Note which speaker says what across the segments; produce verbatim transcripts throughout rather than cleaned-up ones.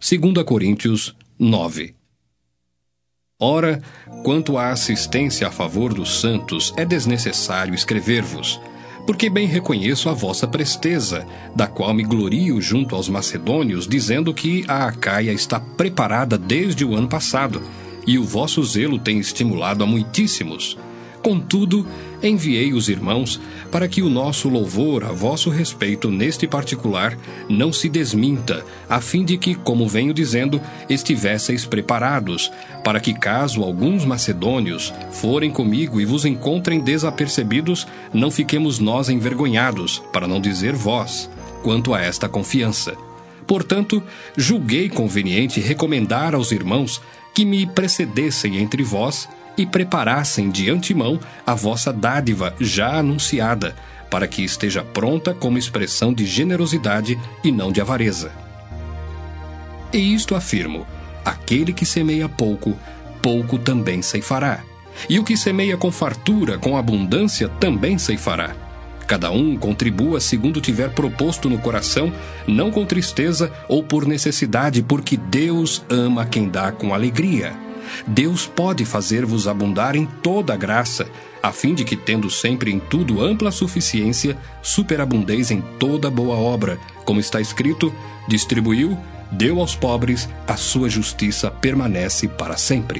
Speaker 1: Segunda Coríntios nove. Ora, quanto à assistência a favor dos santos, é desnecessário escrever-vos, porque bem reconheço a vossa presteza, da qual me glorio junto aos macedônios, dizendo que a Acaia está preparada desde o ano passado, e o vosso zelo tem estimulado a muitíssimos. Contudo, enviei os irmãos para que o nosso louvor a vosso respeito neste particular não se desminta, a fim de que, como venho dizendo, estivesseis preparados, para que caso alguns macedônios forem comigo e vos encontrem desapercebidos, não fiquemos nós envergonhados, para não dizer vós, quanto a esta confiança. Portanto, julguei conveniente recomendar aos irmãos que me precedessem entre vós e preparassem de antemão a vossa dádiva já anunciada, para que esteja pronta como expressão de generosidade e não de avareza. E isto afirmo: aquele que semeia pouco, pouco também ceifará. E o que semeia com fartura, com abundância, também ceifará. Cada um contribua segundo tiver proposto no coração, não com tristeza ou por necessidade, porque Deus ama quem dá com alegria. Deus pode fazer-vos abundar em toda a graça, a fim de que, tendo sempre em tudo ampla suficiência, superabundeis em toda boa obra, como está escrito: distribuiu, deu aos pobres, a sua justiça permanece para sempre.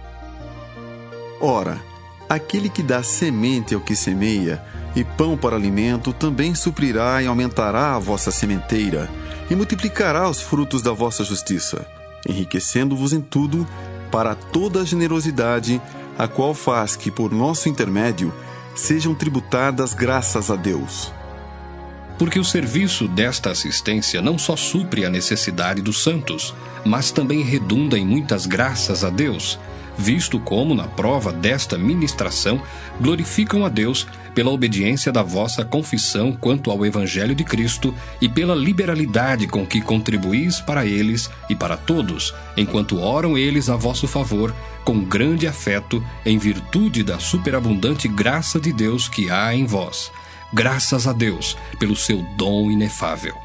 Speaker 2: Ora, aquele que dá semente ao que semeia, e pão para alimento, também suprirá e aumentará a vossa sementeira, e multiplicará os frutos da vossa justiça, enriquecendo-vos em tudo, para toda a generosidade, a qual faz que, por nosso intermédio, sejam tributadas graças a Deus.
Speaker 1: Porque o serviço desta assistência não só supre a necessidade dos santos, mas também redunda em muitas graças a Deus, visto como, na prova desta ministração, glorificam a Deus pela obediência da vossa confissão quanto ao Evangelho de Cristo e pela liberalidade com que contribuís para eles e para todos, enquanto oram eles a vosso favor, com grande afeto, em virtude da superabundante graça de Deus que há em vós. Graças a Deus pelo seu dom inefável.